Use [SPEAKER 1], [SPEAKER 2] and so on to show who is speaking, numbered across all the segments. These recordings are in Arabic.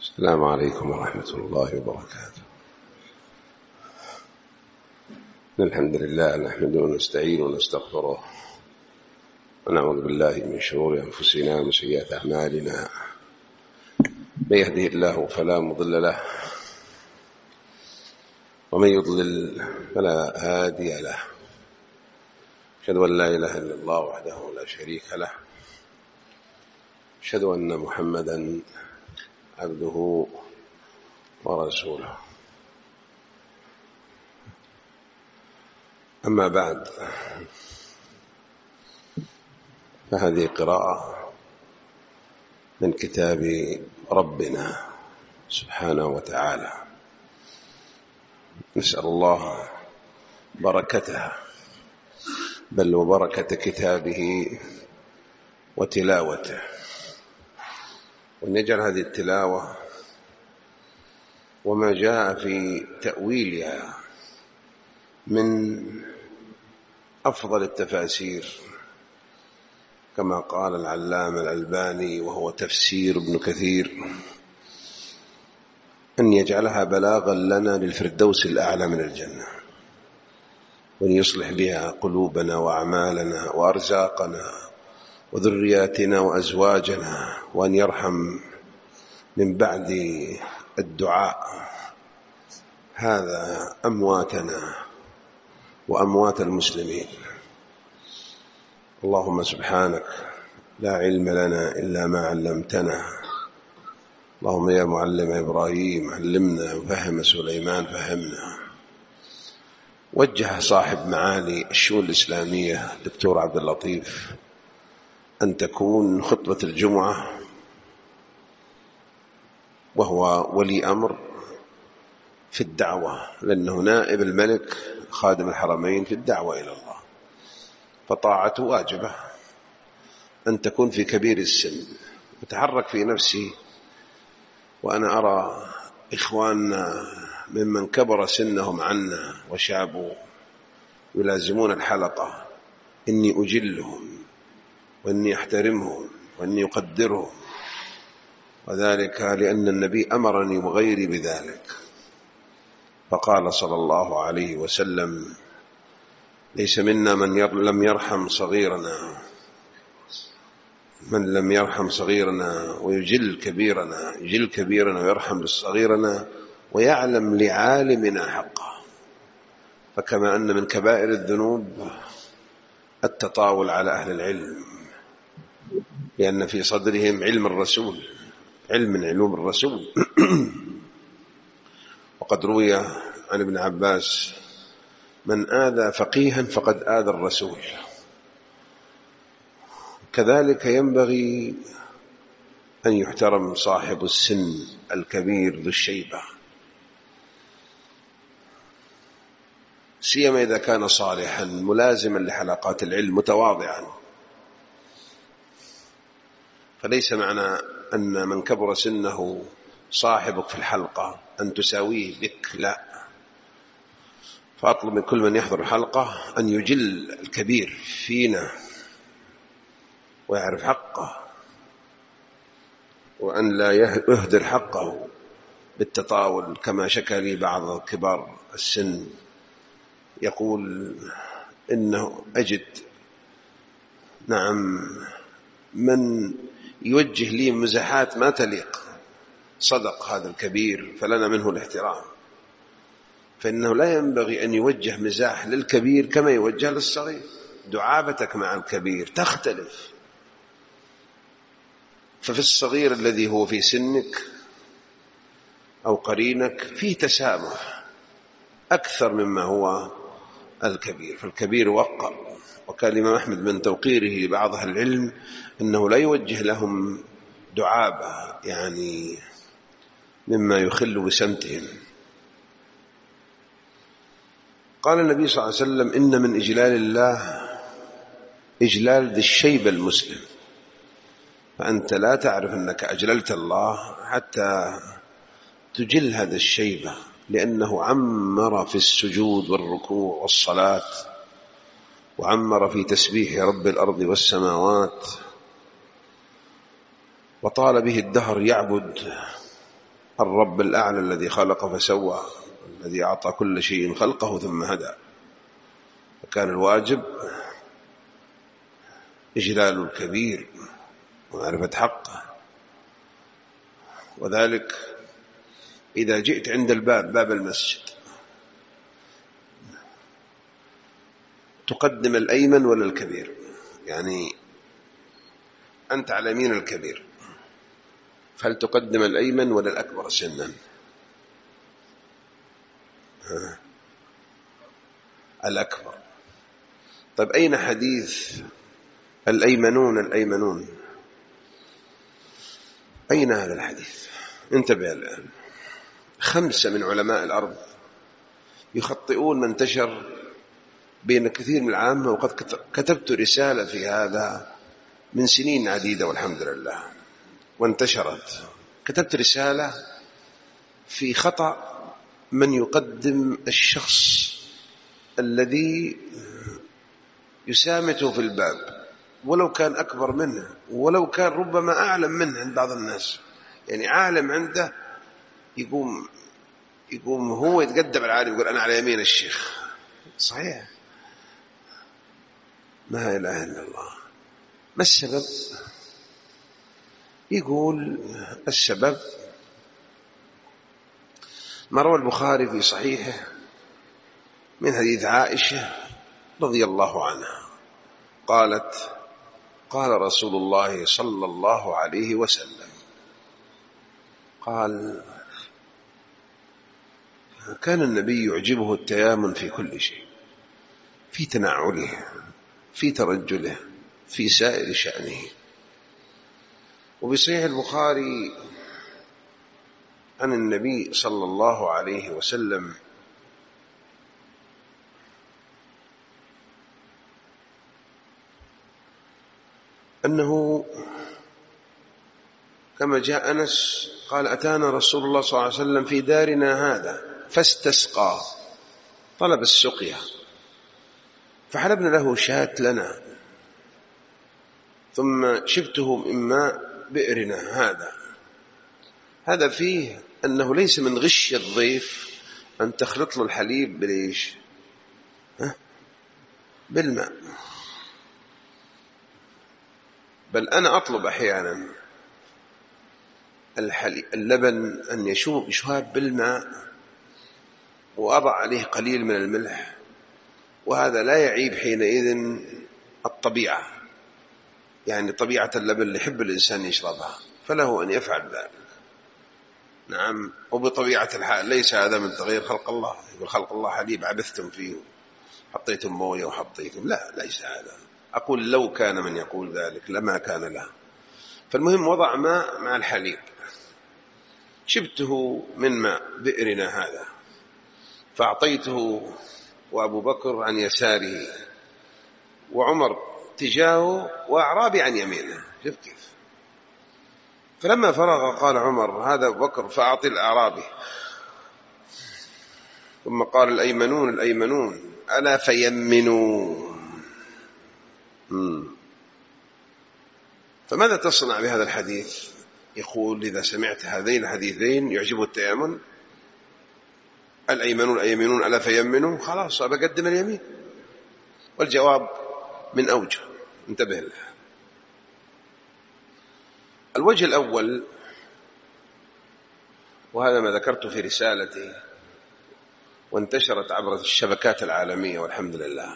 [SPEAKER 1] السلام عليكم ورحمة الله وبركاته. الحمد لله نحمده ونستعينه ونستغفره ونعوذ بالله من شرور أنفسنا ومن سيئات أعمالنا. من يهده الله فلا مضل له ومن يضلل فلا هادي له. أشهد أن لا إله إلا الله وحده لا شريك له. أشهد أن محمدا عبده ورسوله. أما بعد، فهذه قراءة من كتاب ربنا سبحانه وتعالى، نسأل الله بركتها بل وبركة كتابه وتلاوته، وأن يجعل هذه التلاوة وما جاء في تأويلها من أفضل التفاسير، كما قال العلامة الألباني وهو تفسير ابن كثير، أن يجعلها بلاغا لنا للفردوس الأعلى من الجنة، وأن يصلح بها قلوبنا وأعمالنا وأرزاقنا وذرياتنا وأزواجنا، وأن يرحم من بعد الدعاء هذا أمواتنا وأموات المسلمين. اللهم سبحانك لا علم لنا إلا ما علمتنا. اللهم يا معلم إبراهيم علمنا، وفهم سليمان فهمنا. وجه صاحب معالي الشؤون الإسلامية دكتور عبد اللطيف أن تكون خطبة الجمعة، وهو ولي أمر في الدعوة، لأنه نائب الملك خادم الحرمين في الدعوة إلى الله، فطاعته واجبة أن تكون في كبير السن. وتحرك في نفسي وأنا أرى إخواننا ممن كبر سنهم عنا وشابوا يلازمون الحلقة، إني أجلهم وإني أحترمهم وإني أقدرهم، وذلك لأن النبي أمرني وغيري بذلك، فقال صلى الله عليه وسلم: ليس منا من لم يرحم صغيرنا، من لم يرحم صغيرنا ويجل كبيرنا، يجل كبيرنا ويرحم صغيرنا ويعلم لعالمنا حقه. فكما أن من كبائر الذنوب التطاول على أهل العلم، لأن في صدرهم علم الرسول، علم من علوم الرسول. وقد روي عن ابن عباس: من آذى فقيها فقد آذى الرسول. كذلك ينبغي أن يحترم صاحب السن الكبير ذو الشيبة، سيما إذا كان صالحا ملازما لحلقات العلم متواضعا. فليس معنى أن من كبر سنه صاحبك في الحلقة أن تساويه بك، لا. فأطلب من كل من يحضر الحلقة أن يجل الكبير فينا ويعرف حقه، وأن لا يهدر حقه بالتطاول، كما شكى لي بعض كبار السن يقول إنه أجد من يوجه لي مزاحات ما تليق. صدق هذا الكبير، فلنا منه الاحترام، فإنه لا ينبغي أن يوجه مزاح للكبير كما يوجه للصغير. دعابتك مع الكبير تختلف، ففي الصغير الذي هو في سنك أو قرينك فيه تسامح أكثر مما هو الكبير. فالكبير وقر، وكان الإمام أحمد من توقيره لبعض أهل العلم أنه لا يوجه لهم دعابة، يعني مما يخل بسمتهم. قال النبي صلى الله عليه وسلم: إن من إجلال الله إجلال ذي الشيبة المسلم. فأنت لا تعرف أنك أجللت الله حتى تجل هذا الشيبة، لأنه عمر في السجود والركوع والصلاة، وعمر في تسبيح رب الأرض والسماوات، وطال به الدهر يعبد الرب الأعلى الذي خلق فسوى، الذي أعطى كل شيء خلقه ثم هدى. فكان الواجب إجلال الكبير ومعرفة حقه. وذلك إذا جئت عند الباب، باب المسجد، تقدم الأيمن ولا الكبير؟ يعني أنت على يمين الكبير، فهل تقدم الأيمن ولا الأكبر سنا؟ الأكبر. طيب أين حديث الأيمنون الأيمنون؟ أين هذا الحديث؟ انتبه الآن. 5 من علماء الأرض يخطئون ما انتشر بين كثير من العامة، وقد كتبت رسالة في هذا من سنين عديدة والحمد لله وانتشرت. كتبت رسالة في خطأ من يقدم الشخص الذي يسامته في الباب ولو كان أكبر منه، ولو كان ربما أعلم منه عند بعض الناس. يعني عالم عنده يقوم هو يتقدم العالم يقول أنا على يمين الشيخ. صحيح، ما إله إلا الله. ما السبب؟ يقول السبب ما روى البخاري في صحيحه من حديث عائشة رضي الله عنها قالت: قال رسول الله صلى الله عليه وسلم، قال: كان النبي يعجبه التيامن في كل شيء، في تنعله، في ترجله، في سائر شأنه. وبصحيح البخاري عن النبي صلى الله عليه وسلم أنه كما جاء أنس قال: أتانا رسول الله صلى الله عليه وسلم في دارنا هذا فاستسقى، طلب السقيا، فحلبنا له شاة لنا، ثم شبته من ماء بئرنا هذا فيه أنه ليس من غش الضيف أن تخلط له الحليب بالإيش؟ بالماء. بل أنا أطلب أحيانا اللبن أن يشوب بالماء وأضع عليه قليل من الملح، وهذا لا يعيب حينئذ الطبيعة، يعني طبيعة اللبن اللي يحب الإنسان يشربها فله أن يفعل ذلك. نعم، وبطبيعة الحال ليس هذا من تغيير خلق الله. يقول خلق الله حليب عبثتم فيه، حطيتم موية وحطيتم، لا، ليس هذا. أقول لو كان من يقول ذلك لما كان له. فالمهم وضع ماء مع الحليب، شبته من ماء بئرنا هذا، فأعطيته، وأبو بكر عن يساره، وعمر تجاهه، وأعرابي عن يمينه. شوف كيف. فلما فرغ قال عمر: هذا أبو بكر، فأعطي الأعرابي. ثم قال: الأيمنون الأيمنون ألا فيمنوا. فماذا تصنع بهذا الحديث؟ يقول: إذا سمعت هذين الحديثين يعجب التيامن، الأيمنون الأيمنون ألا فيمنوا، خلاص بقدم اليمين. والجواب من أوجه، انتبه له. الوجه الأول، وهذا ما ذكرته في رسالتي وانتشرت عبر الشبكات العالمية والحمد لله،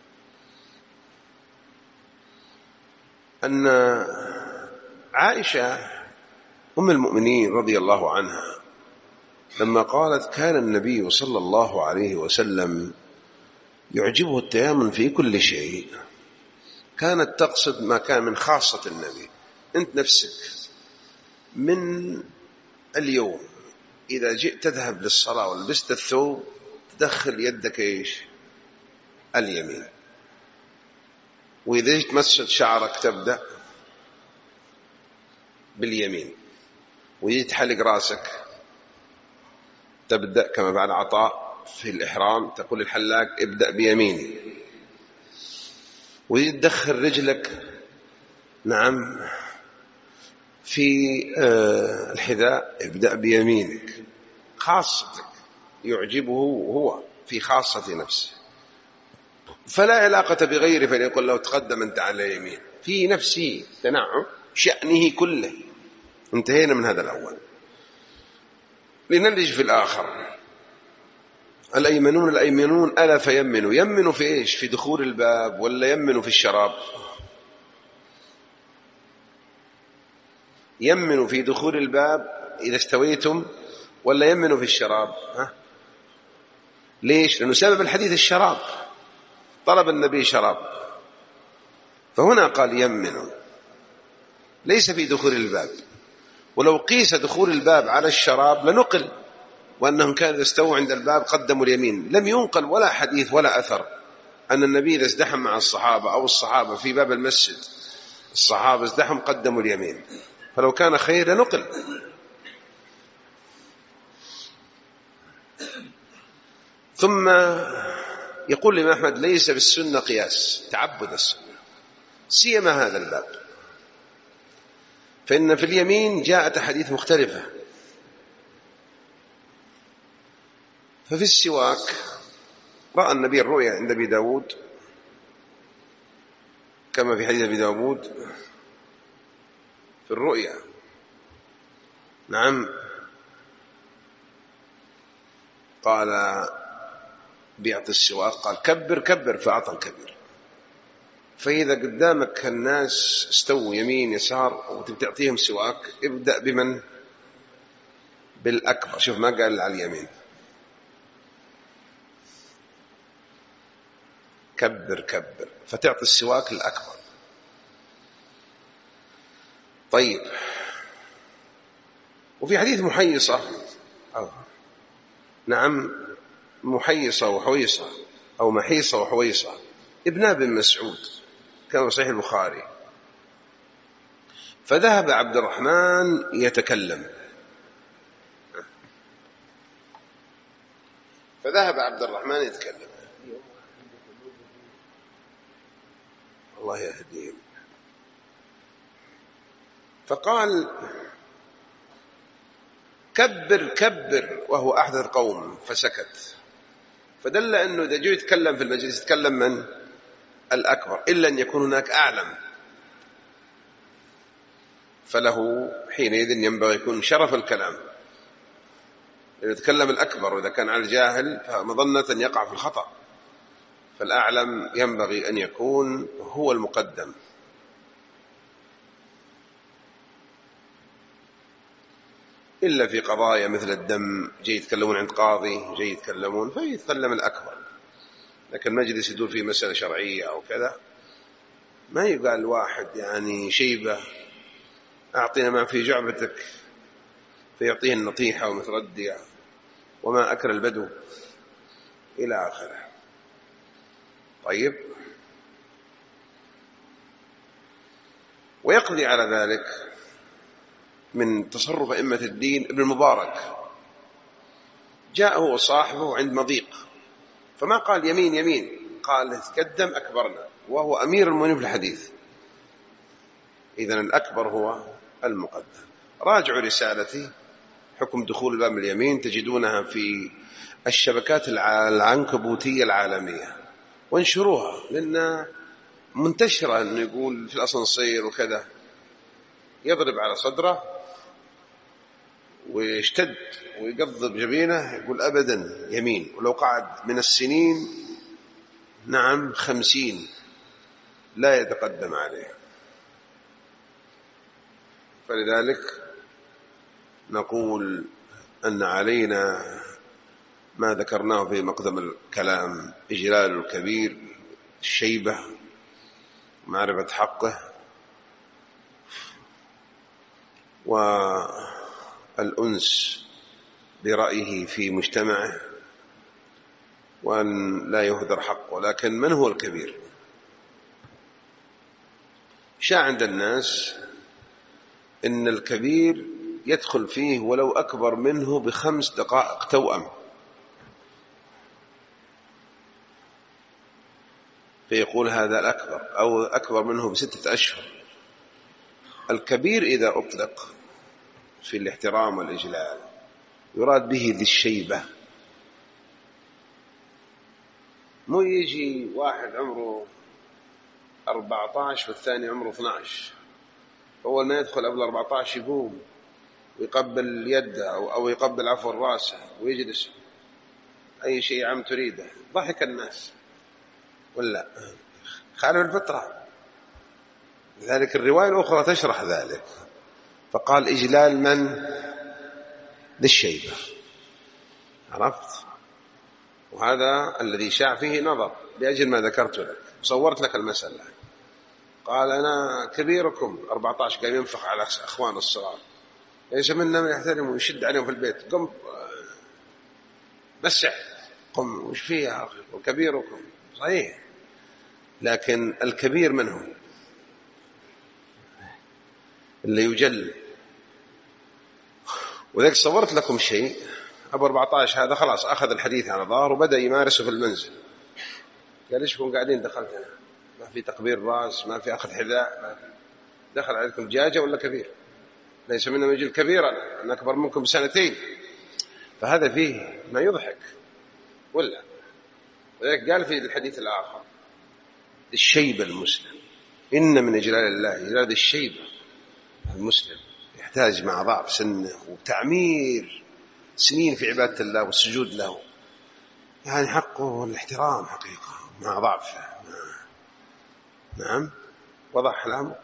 [SPEAKER 1] أن عائشة أم المؤمنين رضي الله عنها لما قالت: كان النبي صلى الله عليه وسلم يعجبه التيامن في كل شيء، كانت تقصد ما كان من خاصة النبي. أنت نفسك من اليوم إذا جئت تذهب للصلاة ولبست الثوب تدخل يدك إيش؟ اليمين. وإذا جئت تمسد شعرك تبدأ باليمين. وإذا تحلق راسك تبدأ كما بعد عطاء في الإحرام تقول الحلاق ابدأ بيميني. وإذا تدخل رجلك نعم في الحذاء ابدأ بيمينك، خاصتك، يعجبه هو في خاصة نفسه، فلا علاقة بغيره فليقول له تقدم أنت على يمين، في نفسه تنعم شأنه كله. انتهينا من هذا الأول، لنلج في الآخر. الأيمنون ألا فيمنوا، يمنوا في إيش؟ في دخول الباب ولا يمنوا في الشراب؟ يمنوا في دخول الباب إذا استويتم ولا يمنوا في الشراب؟ ليش؟ لأنه سبب الحديث الشراب، طلب النبي شراب، فهنا قال يمنوا، ليس في دخول الباب. ولو قيس دخول الباب على الشراب لنقل، وأنهم كانوا إذا استووا عند الباب قدموا اليمين. لم ينقل ولا حديث ولا أثر أن النبي إذا ازدحم مع الصحابة أو الصحابة في باب المسجد الصحابة ازدحم قدموا اليمين، فلو كان خير لنقل. ثم يقول الإمام أحمد ليس بالسنة قياس، تعبد السنة، سيما هذا الباب، فإن في اليمين جاءت أحاديث مختلفة. ففي السواك رأى النبي الرؤيا عند أبي داود كما في حديث أبي داود في الرؤيا، نعم، قال بيعطي السواك، قال كبر كبر، فأعطى الكبير. فإذا قدامك الناس استووا يمين يسار وتعطيهم سواك، ابدأ بمن؟ بالأكبر. شوف ما قال على اليمين، كبر كبر، فتعطي السواك الأكبر. طيب، وفي حديث محيصة نعم، محيصة وحويصة أو محيصة وحويصة ابن ابن مسعود كما صحيح البخاري، فذهب عبد الرحمن يتكلم، الله يهديه، فقال كبر كبر وهو أحدث قوم، فسكت. فدل أنه إذا جو يتكلم في المجلس يتكلم من؟ الأكبر، إلا أن يكون هناك أعلم، فله حينئذ ينبغي يكون شرف الكلام، إذا يتكلم الأكبر، وإذا كان على الجاهل فمظنة أن يقع في الخطأ، فالأعلم ينبغي أن يكون هو المقدم. إلا في قضايا مثل الدم جاي يتكلمون عند قاضي، جاي يتكلمون فيتكلم الأكبر، لكن مجلس يدور في مسألة شرعية أو كذا ما يقال واحد يعني شيبة أعطينا ما في جعبتك فيعطيه النطيحة ومتردية وما أكل البدو إلى آخره. طيب، ويقضي على ذلك من تصرف أئمة الدين ابن المبارك، جاء هو صاحبه عند مضيق فما قال يمين يمين، قال تقدم أكبرنا، وهو أمير المؤمنين في الحديث، إذن الأكبر هو المقدم. راجعوا رسالتي حكم دخول الباب اليمين، تجدونها في الشبكات العنكبوتية العالمية، وانشروها لأنها منتشرة، أنه يقول في الأسانسير وكذا يضرب على صدره ويشتد ويقضب جبينه يقول أبدا يمين، ولو قعد من السنين نعم 50 لا يتقدم عليه. فلذلك نقول أن علينا ما ذكرناه في مقدم الكلام: إجلال الكبير، الشيبة، معرفة حقه، والأنس برأيه في مجتمعه، وأن لا يهدر حقه. لكن من هو الكبير؟ شاع عند الناس إن الكبير يدخل فيه ولو أكبر منه ب5 دقائق توأم، فيقول هذا الأكبر، أو أكبر منه ب6 أشهر، الكبير إذا أطلق في الاحترام والإجلال يراد به ذي الشيبة، مو يجي واحد عمره 14 والثاني عمره 12، أول ما يدخل قبل 14 يقوم ويقبل يده أو يقبل عفوا راسه ويجلس أي شيء عم تريده، ضحك الناس ولا خالف الفطرة. لذلك الرواية الأخرى تشرح ذلك، فقال إجلال من؟ ذي الشيبة. عرفت؟ وهذا الذي شاع فيه نظر لأجل ما ذكرت لك، صورت لك المسألة. قال أنا كبيركم 14، قام ينفخ على أخوان الصغار، ليس منا من يحترم ويشد عليهم في البيت، قم مسح، قم وش فيه يا أخي، وكبيركم صحيح، لكن الكبير من هو؟ اللي يجل. وذلك صورت لكم شيء، أبو 14 هذا خلاص أخذ الحديث على ظهر وبدأ يمارسه في المنزل، قال ليش كنتم قاعدين دخلت أنا، ما في تقبير راس، ما في أخذ حذاء، ما في. دخل عليكم دجاجة ولا كبير؟ ليس منا من يجي الكبير، أنا أكبر منكم ب2 سنين. فهذا فيه ما يضحك ولا. وذلك قال في الحديث الآخر الشيب المسلم، إن من إجلال الله إجلال الشيب المسلم، يحتاج مع ضعف سنه وتعمير سنين في عبادة الله والسجود له، يعني حقه الاحترام حقيقة مع ضعفه. نعم، وضح الأمر.